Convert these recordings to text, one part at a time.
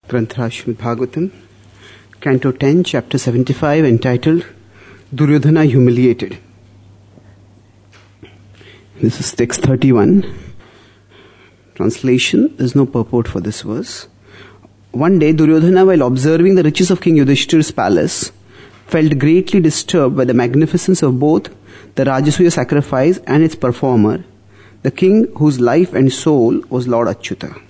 Granthra Srimad Bhagavatam, Canto 10, Chapter 75, entitled Duryodhana Humiliated. This is text 31. Translation, there is no purport for this verse. One day, Duryodhana, while observing the riches of King Yudhishthir's palace, felt greatly disturbed by the magnificence of both the Rajasuya sacrifice and its performer, the king whose life and soul was Lord Achyuta.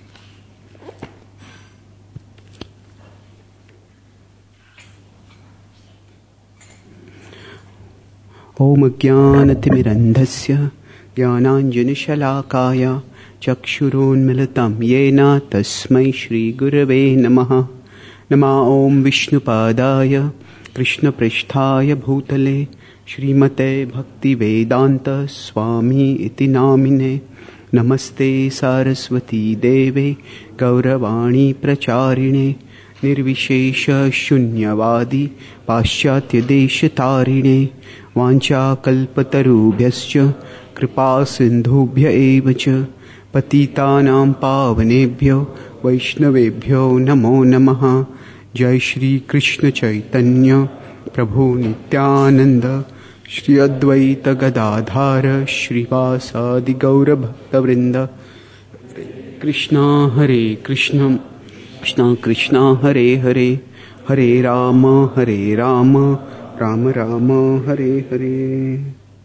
Om Jnanatimirandhasya Jnananjanashalakaya Chakshurunmilitam Yena Tasmai Shri Gurave Namaha Nama Om Vishnupadaya Krishna Pristhaya Bhutale Srimate Bhakti Vedanta Swami Iti Namine Namaste Saraswati Deve Gauravani Pracharine Nirvishesha Shunyavadi Paschatya Desha Tarine Vancha Kalpatarubhyascha Kripa Sindhubhya Evacha Patitanam Pavanebhyo Vaishnavebhyo Namo Namaha Jai Shri Krishna Chaitanya Prabhu Nityananda Shri Advaita Gadadhara Shri Vasadi Gaura Bhakta Vrinda Krishna Hare Krishna Krishna Krishna Hare Hare Hare Rama Hare Rama Rama Rama Hare Hare.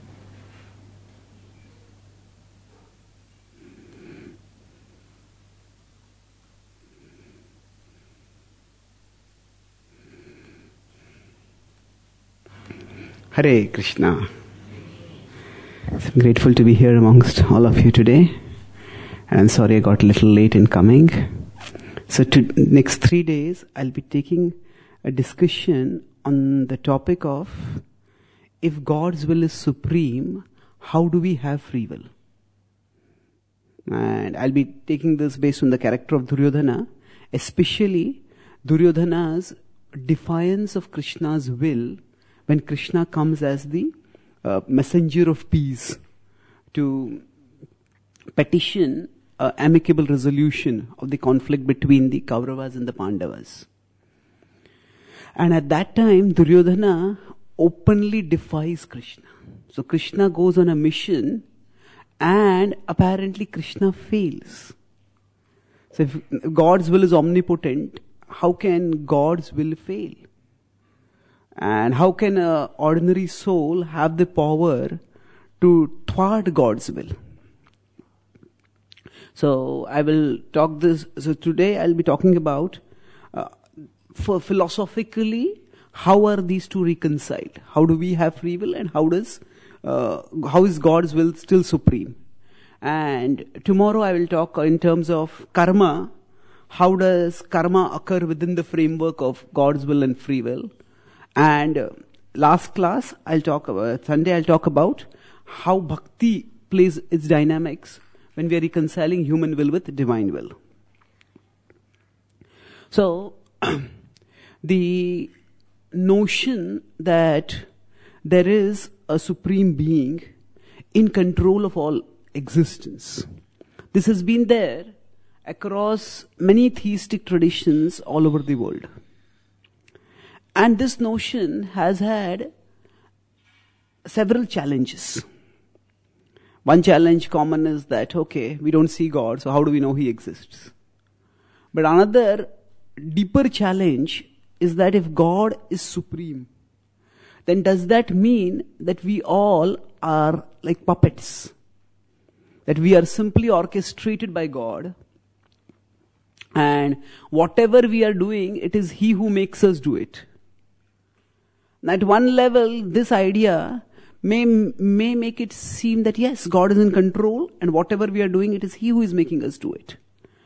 Hare Krishna. I'm grateful to be here amongst all of you today. And I'm sorry I got a little late in coming. So next 3 days I'll be taking a discussion on the topic of, if God's will is supreme, how do we have free will? And I'll be taking this based on the character of Duryodhana, especially Duryodhana's defiance of Krishna's will when Krishna comes as the messenger of peace to petition amicable resolution of the conflict between the Kauravas and the Pandavas. And at that time, Duryodhana openly defies Krishna. So Krishna goes on a mission and apparently Krishna fails. So if God's will is omnipotent, how can God's will fail? And how can an ordinary soul have the power to thwart God's will? So I will talk this. So today I'll be talking about for philosophically, how are these two reconciled? How do we have free will, and how is God's will still supreme? And tomorrow I will talk in terms of karma. How does karma occur within the framework of God's will and free will? And last class Sunday I'll talk about how bhakti plays its dynamics when we are reconciling human will with divine will. So the notion that there is a supreme being in control of all existence, this has been there across many theistic traditions all over the world. And this notion has had several challenges. One challenge common is that, okay, we don't see God, so how do we know He exists? But another deeper challenge is that if God is supreme, then does that mean that we all are like puppets? That we are simply orchestrated by God, and whatever we are doing, it is He who makes us do it. At one level, this idea may make it seem that yes, God is in control, and whatever we are doing, it is He who is making us do it.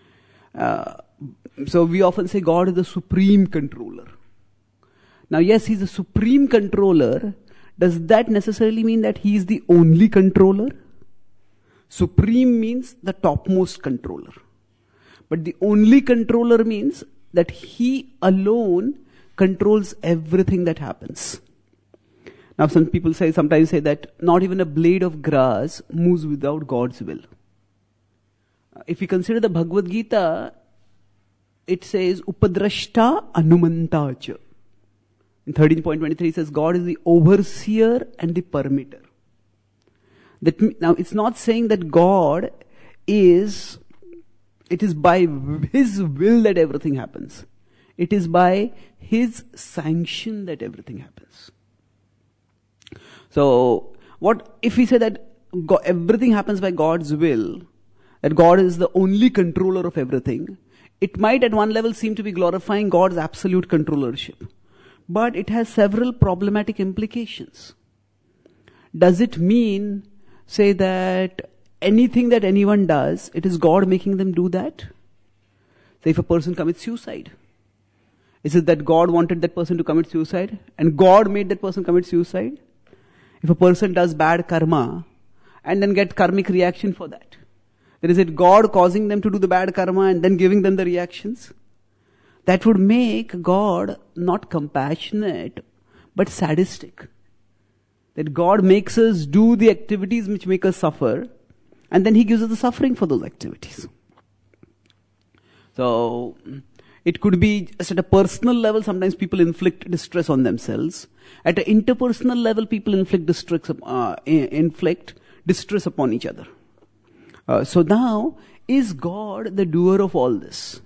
So we often say God is the supreme controller. Now yes, He's the supreme controller. Does that necessarily mean that He is the only controller? Supreme means the topmost controller. But the only controller means that He alone controls everything that happens. Now some people sometimes say that not even a blade of grass moves without God's will. If we consider the Bhagavad Gita, it says Upadrashta Anumantacha. In 13.23 it says God is the overseer and the permitter. Now it's not saying that God is, it is by His will that everything happens. It is by His sanction that everything happens. So, what if we say that everything happens by God's will, that God is the only controller of everything, it might at one level seem to be glorifying God's absolute controllership. But it has several problematic implications. Does it mean, say that anything that anyone does, it is God making them do that? Say if a person commits suicide, is it that God wanted that person to commit suicide and God made that person commit suicide? If a person does bad karma and then get karmic reaction for that, then is it God causing them to do the bad karma and then giving them the reactions? That would make God not compassionate but sadistic. That God makes us do the activities which make us suffer and then He gives us the suffering for those activities. So, it could be just at a personal level, sometimes people inflict distress on themselves. At an interpersonal level, people inflict distress upon each other. So now, is God the doer of all this?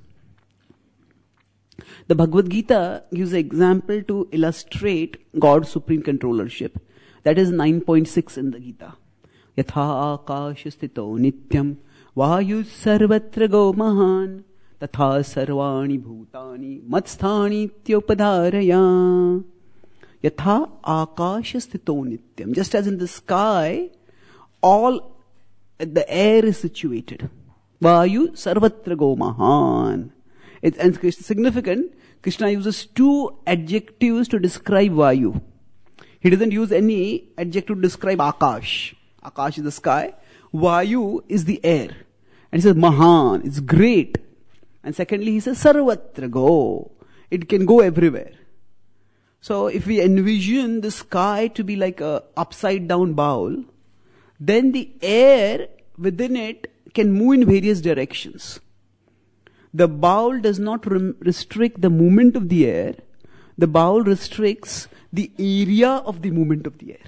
The Bhagavad Gita gives an example to illustrate God's supreme controllership. That is 9.6 in the Gita. Yatha akash sthito nityam vayu sarvatra go mahan tatha sarvani bhutani matsthani tyopadharaya. Yatha akash sthito nityam. Just as in the sky, all the air is situated. Vayu sarvatra go mahan. And it's significant, Krishna uses two adjectives to describe Vayu. He doesn't use any adjective to describe Akash. Akash is the sky. Vayu is the air. And he says Mahan, it's great. And secondly, he says Sarvatra go. It can go everywhere. So if we envision the sky to be like a upside down bowl, then the air within it can move in various directions. The bowl does not restrict the movement of the air. The bowl restricts the area of the movement of the air.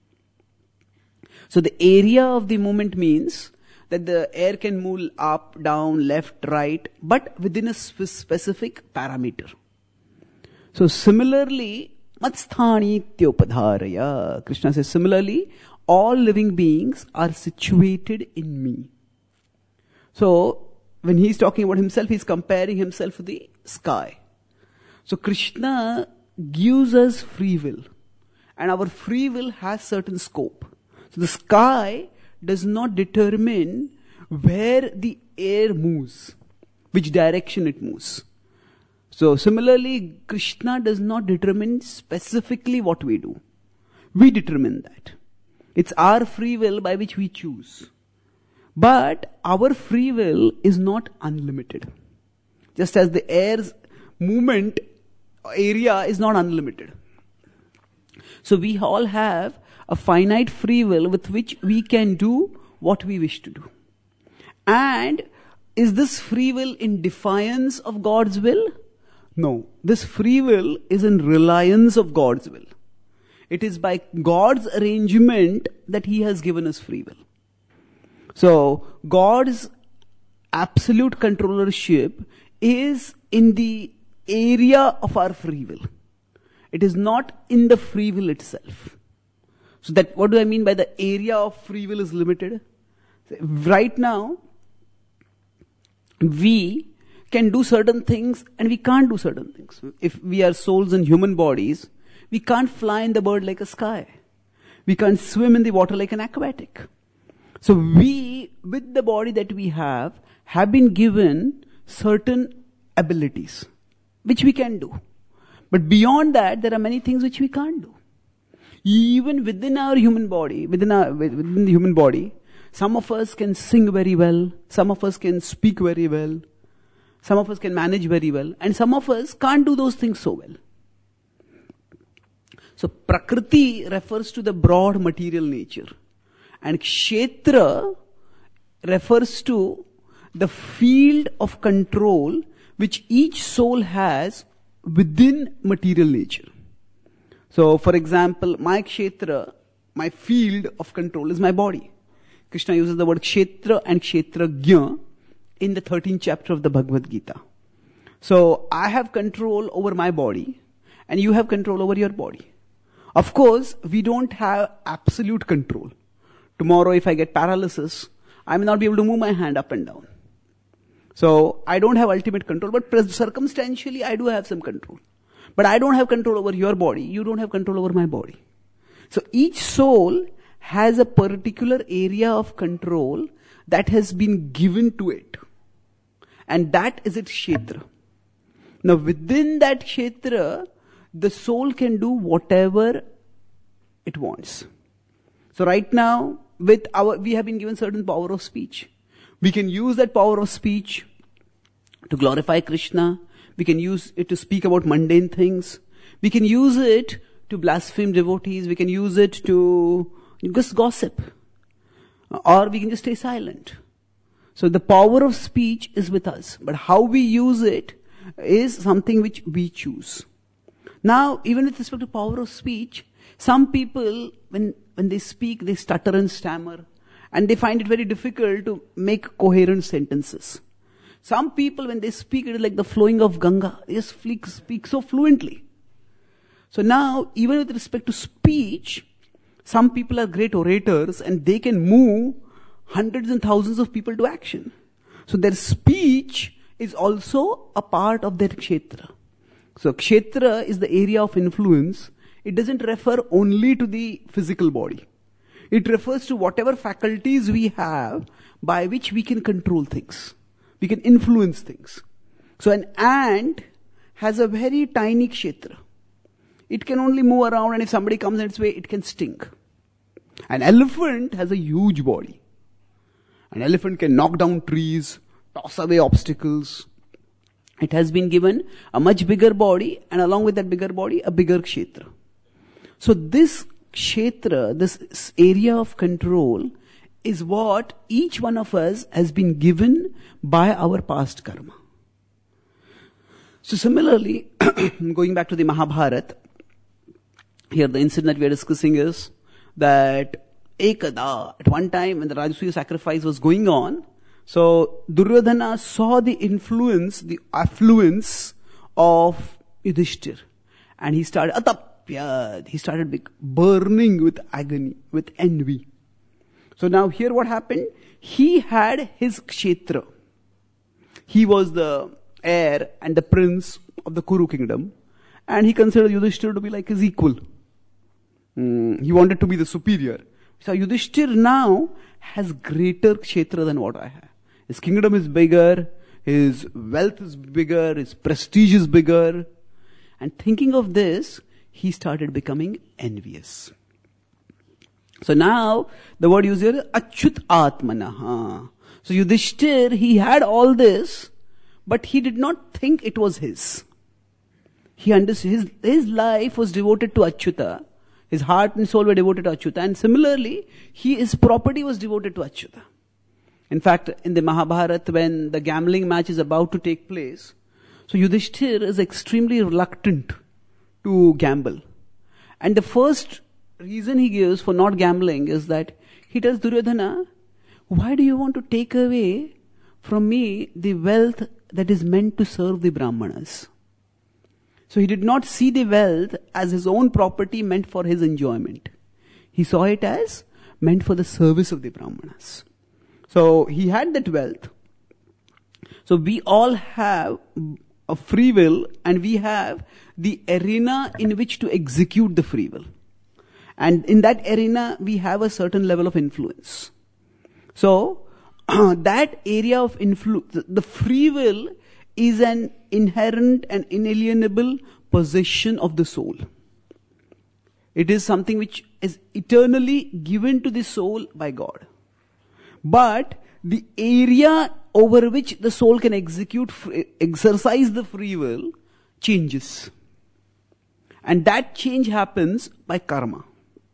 So the area of the movement means that the air can move up, down, left, right, but within a specific parameter. So similarly, Matsthani Tyopadharaya. Krishna says, similarly, all living beings are situated in me. So, when he's talking about himself, he's comparing himself to the sky. So Krishna gives us free will. And our free will has certain scope. So the sky does not determine where the air moves, which direction it moves. So similarly, Krishna does not determine specifically what we do. We determine that. It's our free will by which we choose. But our free will is not unlimited. Just as the air's movement area is not unlimited. So we all have a finite free will with which we can do what we wish to do. And is this free will in defiance of God's will? No. This free will is in reliance of God's will. It is by God's arrangement that He has given us free will. So, God's absolute controllership is in the area of our free will. It is not in the free will itself. So that, what do I mean by the area of free will is limited? Right now, we can do certain things and we can't do certain things. If we are souls in human bodies, we can't fly in the bird like a sky. We can't swim in the water like an aquatic. So we, with the body that we have been given certain abilities, which we can do. But beyond that, there are many things which we can't do. Even within our human body, within the human body, some of us can sing very well, some of us can speak very well, some of us can manage very well, and some of us can't do those things so well. So Prakriti refers to the broad material nature. And Kshetra refers to the field of control which each soul has within material nature. So, for example, my kshetra, my field of control is my body. Krishna uses the word kshetra and kshetrajna in the 13th chapter of the Bhagavad Gita. So, I have control over my body and you have control over your body. Of course, we don't have absolute control. Tomorrow, if I get paralysis, I may not be able to move my hand up and down. So, I don't have ultimate control, but circumstantially, I do have some control. But I don't have control over your body. You don't have control over my body. So, each soul has a particular area of control that has been given to it. And that is its kshetra. Now, within that kshetra, the soul can do whatever it wants. So right now, we have been given certain power of speech. We can use that power of speech to glorify Krishna. We can use it to speak about mundane things. We can use it to blaspheme devotees. We can use it to just gossip. Or we can just stay silent. So the power of speech is with us. But how we use it is something which we choose. Now, even with respect to power of speech, some people, when they speak, they stutter and stammer. And they find it very difficult to make coherent sentences. Some people, when they speak, it is like the flowing of Ganga. They just speak so fluently. So now, even with respect to speech, some people are great orators and they can move hundreds and thousands of people to action. So their speech is also a part of their kshetra. So kshetra is the area of influence. It doesn't refer only to the physical body. It refers to whatever faculties we have by which we can control things. We can influence things. So an ant has a very tiny kshetra. It can only move around, and if somebody comes in its way, it can sting. An elephant has a huge body. An elephant can knock down trees, toss away obstacles. It has been given a much bigger body, and along with that bigger body, a bigger kshetra. So this kshetra, this area of control, is what each one of us has been given by our past karma. So similarly, going back to the Mahabharata, here the incident that we are discussing is that Ekada, at one time when the Rajasuya sacrifice was going on, so Duryodhana saw the influence, the affluence of Yudhishthir, and he started atapyad. He started burning with agony, with envy. So now here what happened? He had his kshetra. He was the heir and the prince of the Kuru kingdom, and he considered Yudhishthir to be like his equal. He wanted to be the superior. So Yudhishthir now has greater kshetra than what I have. His kingdom is bigger, his wealth is bigger, his prestige is bigger. And thinking of this, he started becoming envious. So now, the word used here is Achyut Atmanaha. So Yudhishthir, he had all this, but he did not think it was his. He understood, his life was devoted to Achyuta. His heart and soul were devoted to Achyuta. And similarly, his property was devoted to Achyuta. In fact, in the Mahabharata, when the gambling match is about to take place, so Yudhishthir is extremely reluctant to gamble. And the first reason he gives for not gambling is that he tells Duryodhana, why do you want to take away from me the wealth that is meant to serve the Brahmanas? So he did not see the wealth as his own property meant for his enjoyment. He saw it as meant for the service of the Brahmanas. So he had that wealth. So we all have a free will, and we have the arena in which to execute the free will. And in that arena, we have a certain level of influence. So that area of influence, the free will is an inherent and inalienable possession of the soul. It is something which is eternally given to the soul by God. But the area over which the soul can exercise the free will changes. And that change happens by karma.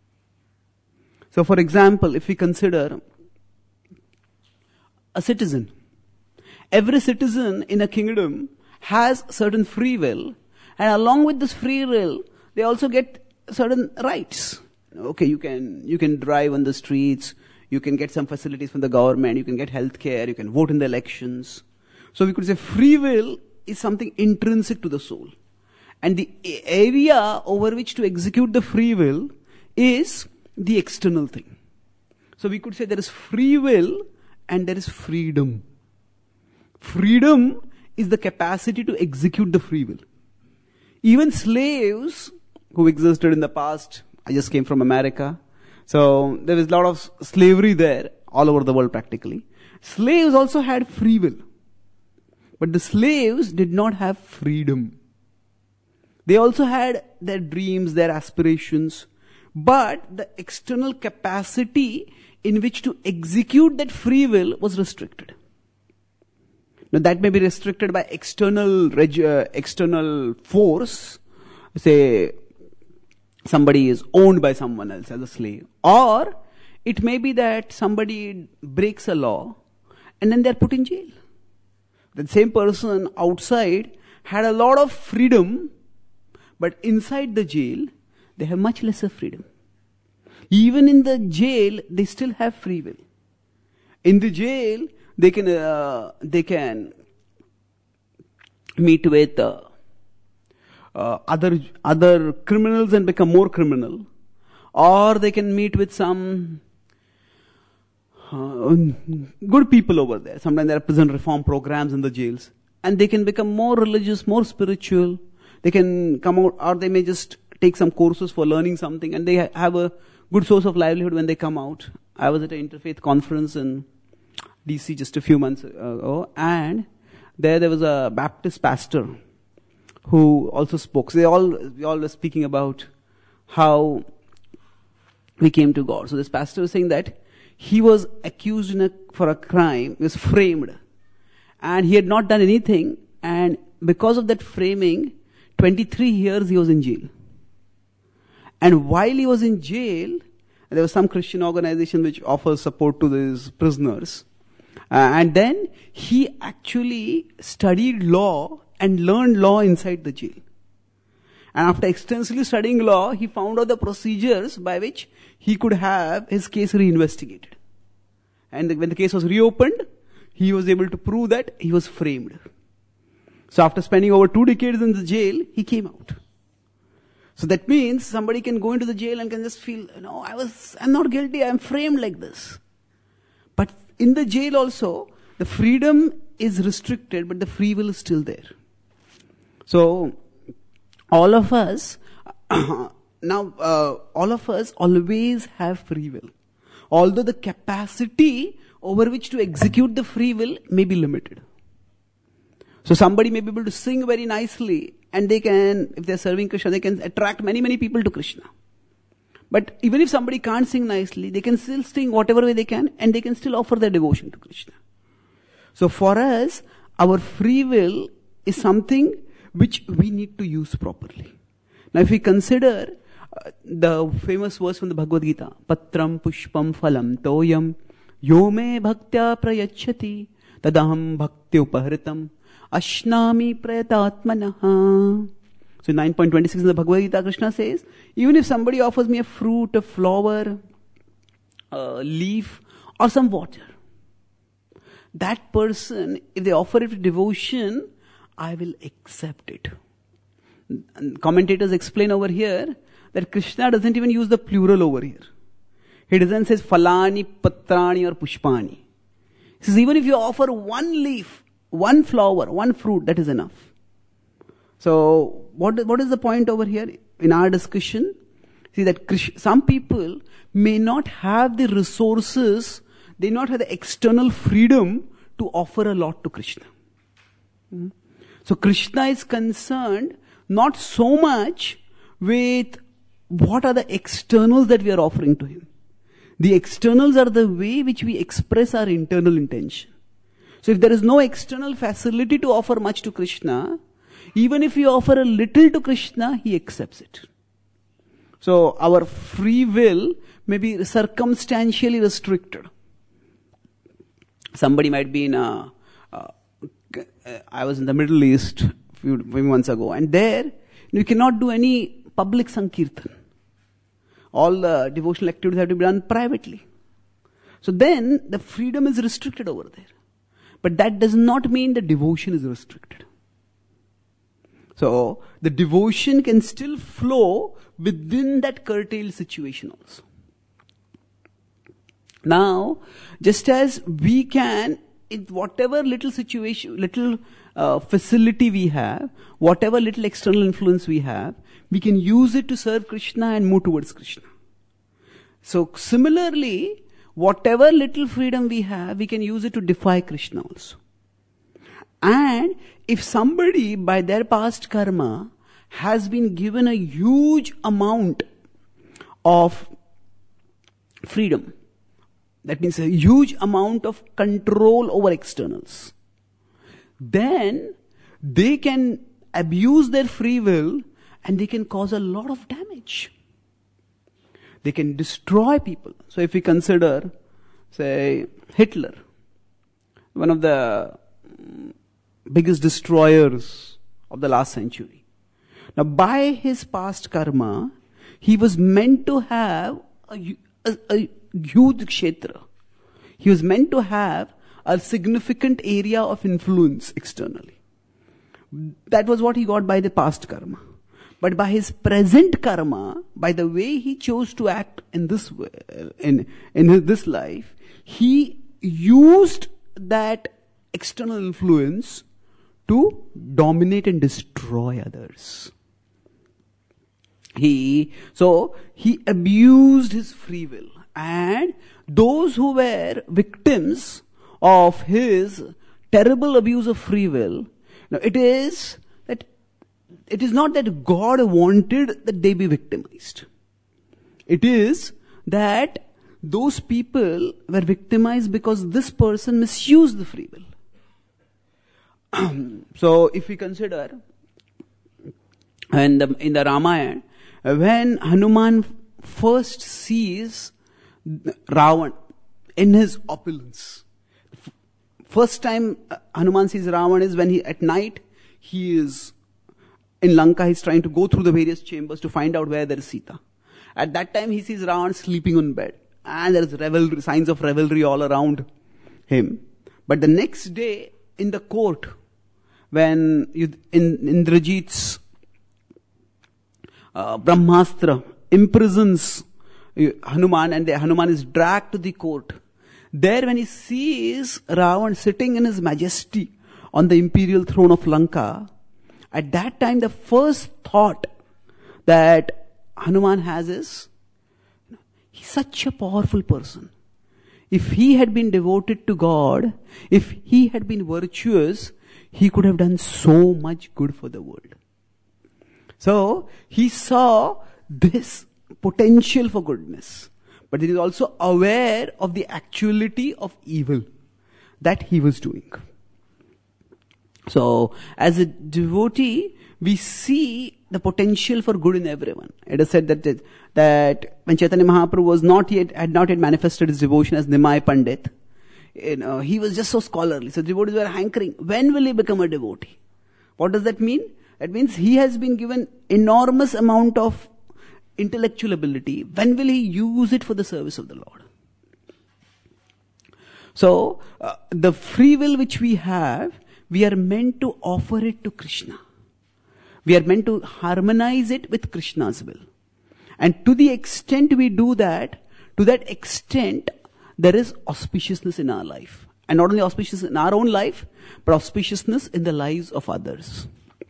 So for example, if we consider a citizen, every citizen in a kingdom has certain free will, and along with this free will, they also get certain rights. Okay, you can drive on the streets, you can get some facilities from the government, you can get health care, you can vote in the elections. So we could say free will is something intrinsic to the soul. And the area over which to execute the free will is the external thing. So we could say there is free will and there is freedom. Freedom is the capacity to execute the free will. Even slaves who existed in the past, I just came from America, so there is a lot of slavery there, all over the world practically. Slaves also had free will. But the slaves did not have freedom. They also had their dreams, their aspirations, but the external capacity in which to execute that free will was restricted. Now that may be restricted by external force. Say somebody is owned by someone else as a slave. Or it may be that somebody breaks a law and then they're put in jail. The same person outside had a lot of freedom, but inside the jail, they have much lesser freedom. Even in the jail, they still have free will. In the jail, they can meet with other criminals and become more criminal, or they can meet with some good people over there. Sometimes there are prison reform programs in the jails, and they can become more religious, more spiritual. They can come out, or they may just take some courses for learning something, and they have a good source of livelihood when they come out. I was at an interfaith conference in DC just a few months ago, and there was a Baptist pastor who also spoke. So we all were speaking about how we came to God. So this pastor was saying that he was accused for a crime, he was framed, and he had not done anything, and because of that framing, 23 years he was in jail. And while he was in jail, there was some Christian organization which offers support to these prisoners. And then he actually studied law and learned law inside the jail. And after extensively studying law, he found out the procedures by which he could have his case reinvestigated. And when the case was reopened, he was able to prove that he was framed. So after spending over 2 decades in the jail, he came out. So that means somebody can go into the jail and can just feel, I'm not guilty, I'm framed like this. But in the jail also, the freedom is restricted, but the free will is still there. So, all of us always have free will. Although the capacity over which to execute the free will may be limited. So somebody may be able to sing very nicely, and they can, if they're serving Krishna, they can attract many, many people to Krishna. But even if somebody can't sing nicely, they can still sing whatever way they can, and they can still offer their devotion to Krishna. So for us, our free will is something which we need to use properly. Now if we consider the famous verse from the Bhagavad Gita, Patram Pushpam Phalam Toyam Yome Bhaktya Prayachati Tadaham Bhakti Upahritam Ashnami Prayatatmanaha. So 9.26 in the Bhagavad Gita, Krishna says, even if somebody offers me a fruit, a flower, a leaf, or some water, that person, if they offer it with devotion, I will accept it. And commentators explain over here that Krishna doesn't even use the plural over here. He doesn't say Falani, Patrani or Pushpani. He says even if you offer one leaf, one flower, one fruit, that is enough. So what is the point over here in our discussion? See that some people may not have the resources, they not have the external freedom to offer a lot to Krishna. So Krishna is concerned not so much with what are the externals that we are offering to him. The externals are the way which we express our internal intention. So if there is no external facility to offer much to Krishna, even if we offer a little to Krishna, he accepts it. So our free will may be circumstantially restricted. Somebody might be in a I was in the Middle East few months ago, and there you cannot do any public Sankirtan. All the devotional activities have to be done privately. So then the freedom is restricted over there. But that does not mean the devotion is restricted. So the devotion can still flow within that curtailed situation also. Now, just as we can, in whatever little situation, little facility we have, whatever little external influence we have, we can use it to serve Krishna and move towards Krishna. So similarly, whatever little freedom we have, we can use it to defy Krishna also. And if somebody by their past karma has been given a huge amount of freedom, that means a huge amount of control over externals, then they can abuse their free will and they can cause a lot of damage. They can destroy people. So if we consider, say, Hitler, one of the biggest destroyers of the last century. Now, by his past karma, he was meant to have a huge kshetra. He was meant to have a significant area of influence externally. That was what he got by the past karma. But by his present karma, by the way he chose to act in this way, in this life, he used that external influence to dominate and destroy others. He abused his free will, and those who were victims of his terrible abuse of free will, now it is not that God wanted that they be victimized. It is that those people were victimized because this person misused the free will. So if we consider in the Ramayana, when Hanuman first sees Ravan in his opulence, first time Hanuman sees Ravan is when at night he is in Lanka. He's trying to go through the various chambers to find out where there is Sita. At that time he sees Ravan sleeping on bed, and there is signs of revelry all around him. But the next day in the court, when Indrajit's Brahmastra imprisons Hanuman, and Hanuman is dragged to the court. There when he sees Ravan sitting in his majesty on the imperial throne of Lanka, at that time the first thought that Hanuman has is, he's such a powerful person. If he had been devoted to God, if he had been virtuous, he could have done so much good for the world. So he saw this potential for goodness, but he is also aware of the actuality of evil that he was doing. So as a devotee, we see the potential for good in everyone. It is said that when Chaitanya Mahaprabhu had not yet manifested his devotion as Nimai Pandit, he was just so scholarly. So devotees were hankering, when will he become a devotee? What does that mean? That means he has been given enormous amount of intellectual ability. When will he use it for the service of the Lord? So the free will which we have, we are meant to offer it to Krishna. We are meant to harmonize it with Krishna's will. And to the extent we do that, to that extent, there is auspiciousness in our life. And not only auspiciousness in our own life, but auspiciousness in the lives of others.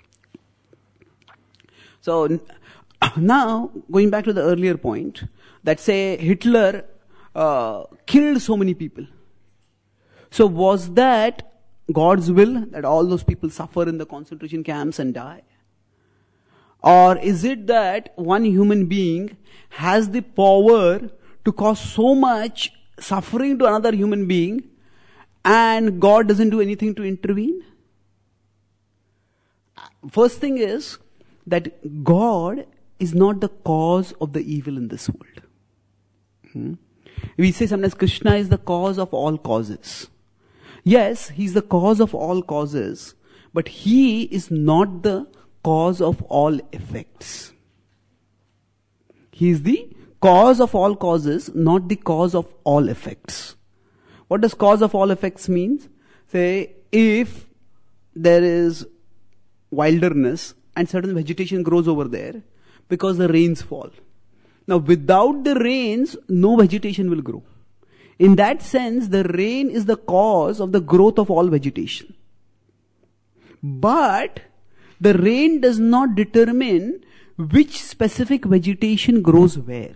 So now, going back to the earlier point, that say Hitler killed so many people. So was that God's will that all those people suffer in the concentration camps and die? Or is it that one human being has the power to cause so much suffering to another human being and God doesn't do anything to intervene? First thing is that God is not the cause of the evil in this world. We say sometimes Krishna is the cause of all causes. Yes, He is the cause of all causes, but He is not the cause of all effects. He is the cause of all causes, not the cause of all effects. What does cause of all effects mean? Say, if there is wilderness and certain vegetation grows over there because the rains fall. Now, without the rains, no vegetation will grow. In that sense, the rain is the cause of the growth of all vegetation. But the rain does not determine which specific vegetation grows where.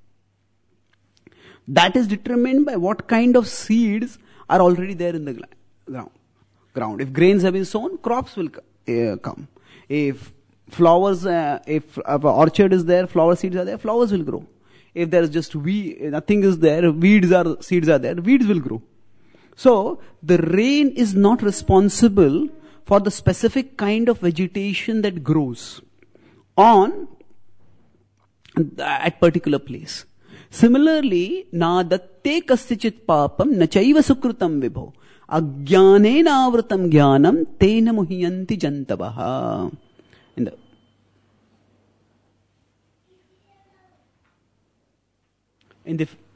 That is determined by what kind of seeds are already there in the ground. If grains have been sown, crops will come. If flowers, if an orchard is there, flower seeds are there, flowers will grow. If there is just nothing is there, seeds are there, weeds will grow. So, the rain is not responsible for the specific kind of vegetation that grows at particular place. Similarly, na datte kasyachit papam na chaiva sukrutam vibho ajnanena avrutam jnanam tena muhyanti jantavaha. In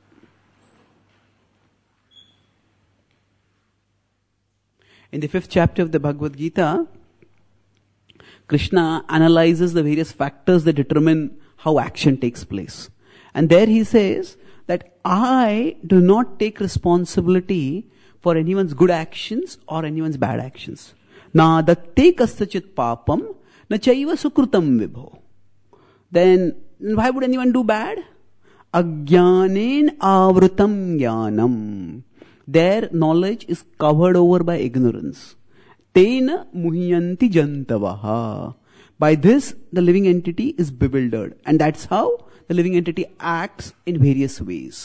the 5th chapter of the Bhagavad Gita, Krishna analyzes the various factors that determine how action takes place. And there he says that I do not take responsibility for anyone's good actions or anyone's bad actions. Na datte kasyachit papam na chaiva sukrutam vibho. Then why would anyone do bad? Ajnanen avrutam jnanam. Their knowledge is covered over by ignorance. Tena muhyanti jantavaha. By this, the living entity is bewildered. And that's how the living entity acts in various ways.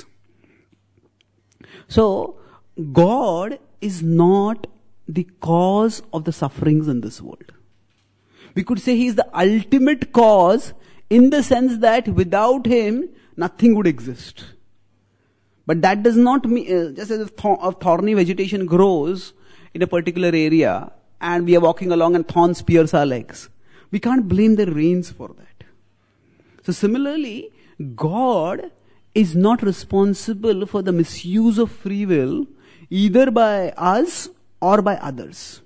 So, God is not the cause of the sufferings in this world. We could say He is the ultimate cause in the sense that without Him, nothing would exist. But that does not mean, just as if thorny vegetation grows in a particular area and we are walking along and thorns pierce our legs, we can't blame the rains for that. So similarly, God is not responsible for the misuse of free will either by us or by others.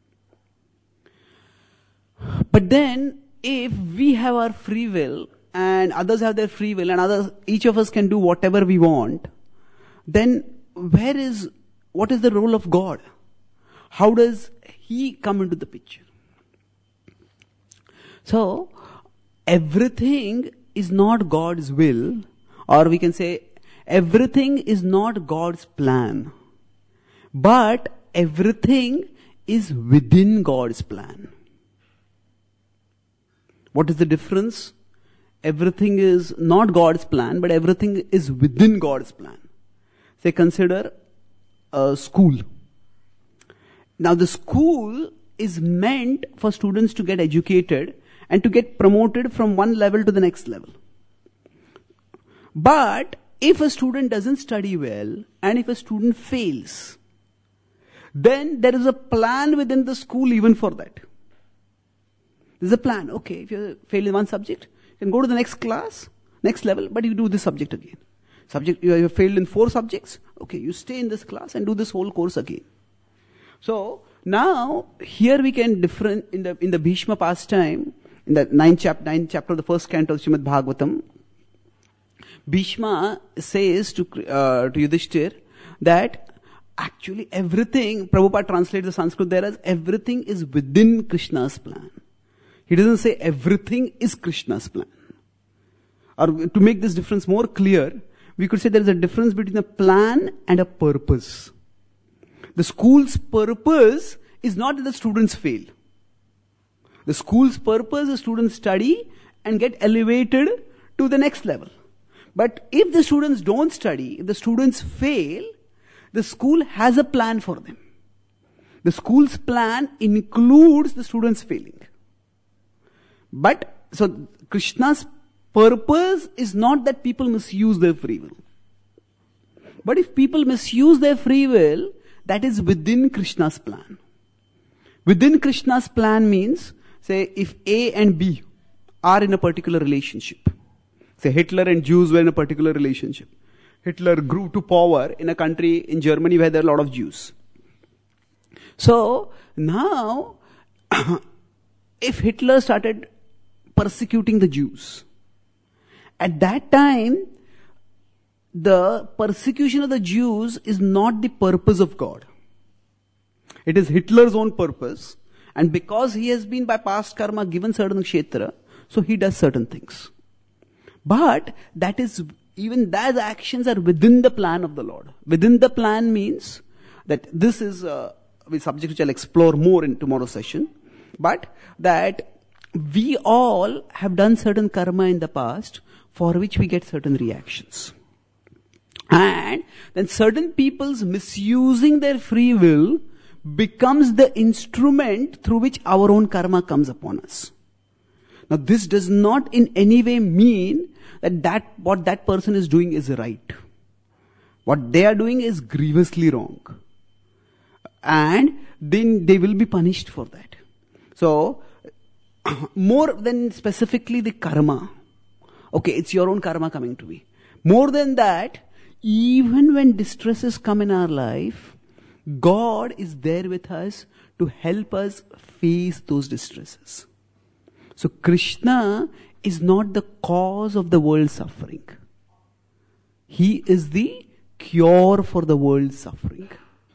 But then, if we have our free will and others have their free will and each of us can do whatever we want, then what is the role of God? How does He come into the picture? So, everything is not God's will, or we can say everything is not God's plan, but everything is within God's plan. What is the difference? Everything is not God's plan, but everything is within God's plan. Say, consider a school. Now, the school is meant for students to get educated and to get promoted from one level to the next level. But if a student doesn't study well and if a student fails, then there is a plan within the school even for that. There's a plan. Okay, if you fail in one subject, you can go to the next class, next level, but you do this subject again. You have failed in 4 subjects. Okay, you stay in this class and do this whole course again. So now here we can different in the Bhishma pastime, in the 9th chapter of the 1st canto of Srimad Bhagavatam, Bhishma says to Yudhishthir that actually everything, Prabhupada translates the Sanskrit there as everything is within Krishna's plan. He doesn't say everything is Krishna's plan. Or to make this difference more clear, we could say there is a difference between a plan and a purpose. The school's purpose is not that the students fail. The school's purpose is students study and get elevated to the next level. But if the students don't study, if the students fail, the school has a plan for them. The school's plan includes the students failing. But, so Krishna's purpose is not that people misuse their free will. But if people misuse their free will, that is within Krishna's plan. Within Krishna's plan means, say, if A and B are in a particular relationship, say Hitler and Jews were in a particular relationship. Hitler grew to power in a country in Germany where there are a lot of Jews. So now, if Hitler started persecuting the Jews, at that time, the persecution of the Jews is not the purpose of God. It is Hitler's own purpose. And because he has been by past karma given certain kshetra, so he does certain things. But that is, even those actions are within the plan of the Lord. Within the plan means that this is a subject which I'll explore more in tomorrow's session. But that we all have done certain karma in the past for which we get certain reactions. And then certain people's misusing their free will becomes the instrument through which our own karma comes upon us. Now this does not in any way mean that what that person is doing is right. What they are doing is grievously wrong. And then they will be punished for that. So, more than specifically the karma, okay, it's your own karma coming to me. More than that, even when distresses come in our life, God is there with us to help us face those distresses. So Krishna is not the cause of the world's suffering. He is the cure for the world's suffering.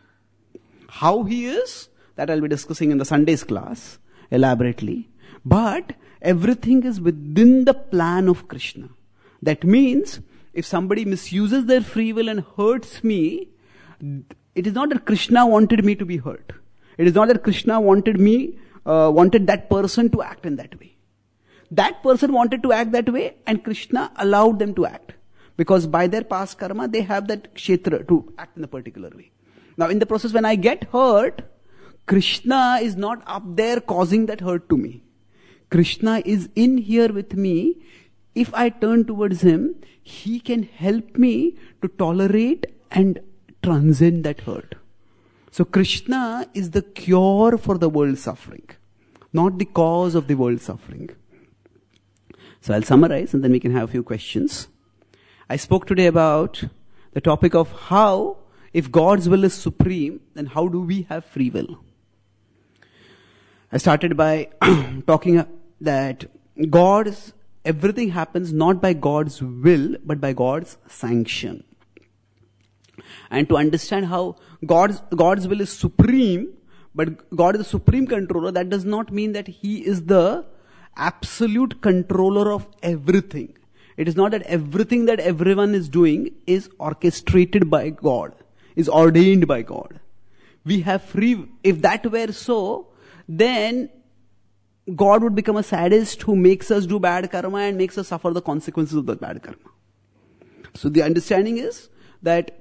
How he is, that I'll be discussing in the Sunday's class elaborately. But everything is within the plan of Krishna. That means, if somebody misuses their free will and hurts me, it is not that Krishna wanted me to be hurt. It is not that Krishna wanted that person to act in that way. That person wanted to act that way and Krishna allowed them to act. Because by their past karma, they have that kshetra to act in a particular way. Now in the process when I get hurt, Krishna is not up there causing that hurt to me. Krishna is in here with me. If I turn towards him, he can help me to tolerate and transcend that hurt. So Krishna is the cure for the world's suffering, not the cause of the world's suffering. So I'll summarize and then we can have a few questions. I spoke today about the topic of how, if God's will is supreme, then how do we have free will? I started by talking that everything happens not by God's will, but by God's sanction. And to understand how God's will is supreme, but God is the supreme controller, that does not mean that he is the absolute controller of everything. It is not that everything that everyone is doing is orchestrated by God, is ordained by God. We have free, if that were so, then God would become a sadist who makes us do bad karma and makes us suffer the consequences of that bad karma. So the understanding is that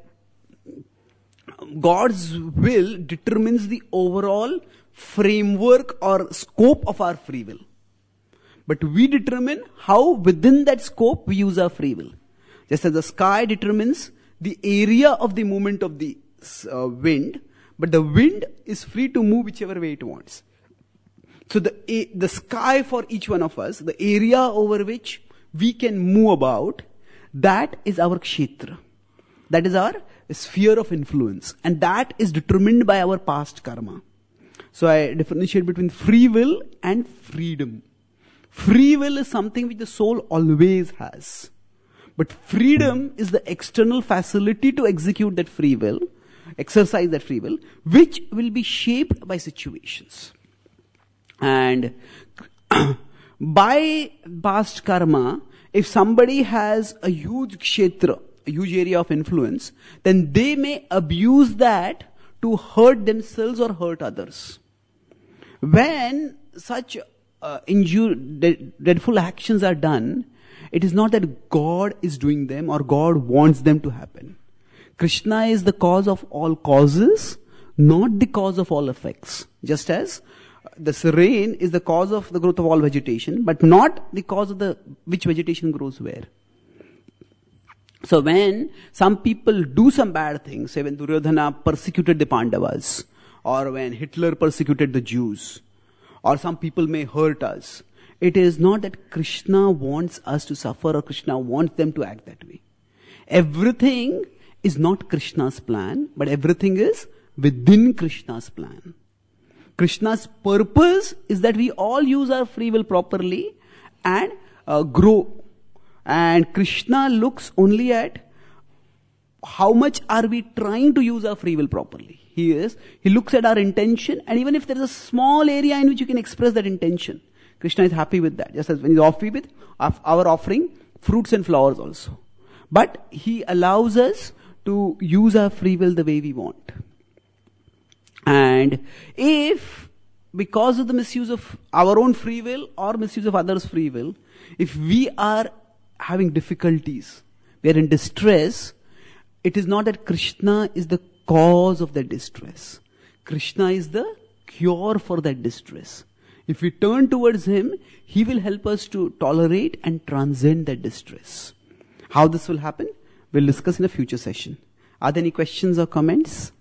God's will determines the overall framework or scope of our free will. But we determine how within that scope we use our free will. Just as the sky determines the area of the movement of the wind, but the wind is free to move whichever way it wants. So the sky for each one of us, the area over which we can move about, that is our kshetra. That is our sphere of influence. And that is determined by our past karma. So I differentiate between free will and freedom. Free will is something which the soul always has. But freedom is the external facility to execute that free will, exercise that free will, which will be shaped by situations. And by past karma, if somebody has a huge kshetra, a huge area of influence, then they may abuse that to hurt themselves or hurt others. When such dreadful actions are done, it is not that God is doing them or God wants them to happen. Krishna is the cause of all causes, not the cause of all effects. Just as this rain is the cause of the growth of all vegetation, but not the cause of which vegetation grows where. So when some people do some bad things, say when Duryodhana persecuted the Pandavas, or when Hitler persecuted the Jews, or some people may hurt us, it is not that Krishna wants us to suffer or Krishna wants them to act that way. Everything is not Krishna's plan, but everything is within Krishna's plan. Krishna's purpose is that we all use our free will properly and grow. And Krishna looks only at how much are we trying to use our free will properly. He looks at our intention, and even if there is a small area in which you can express that intention, Krishna is happy with that. Just as when he's happy with our offering fruits and flowers also. But he allows us to use our free will the way we want. And if, because of the misuse of our own free will or misuse of others' free will, if we are having difficulties, we are in distress, it is not that Krishna is the cause of that distress. Krishna is the cure for that distress. If we turn towards him, he will help us to tolerate and transcend that distress. How this will happen, we'll discuss in a future session. Are there any questions or comments?